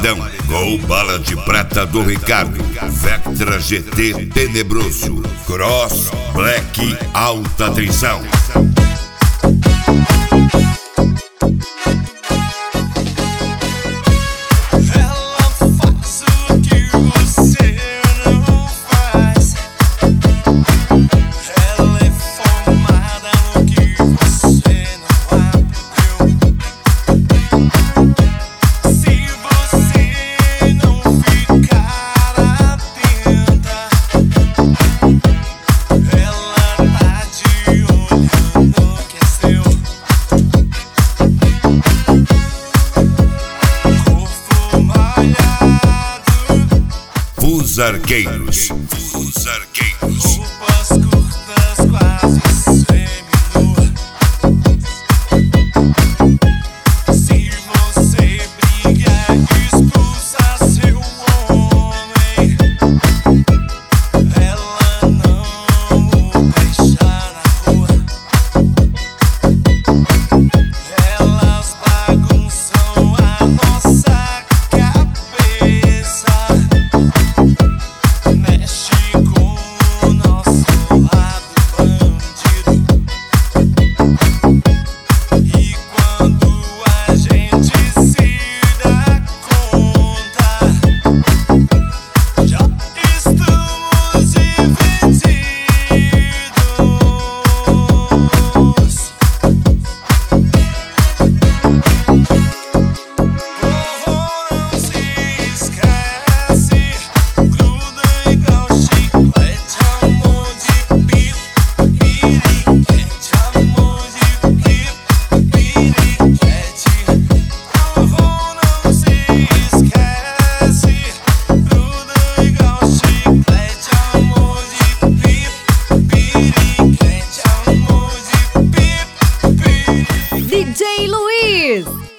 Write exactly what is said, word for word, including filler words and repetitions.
paredão. Gol bala de prata do Ricardo. Vectra G T tenebroso. Cross Black alta tensão. Os arqueiros, os arqueiros. Roupas curtas, quase semi-nua. Se você briga, expulsa seu homem. Ela não o deixa na rua. Elas bagunçam a nossa cabeça. Mexe com o nosso lado bandido. E quando a gente se dá conta, já estamos divididos. Oh, não se esquece, gruda igual chiclete, amor de pipo, piriquete, amor de pipo, piriquete. Oh, não se esquece, gruda igual chiclete, amor de pipo, piriquete, amor de pipo, piriquete. D J Luiz.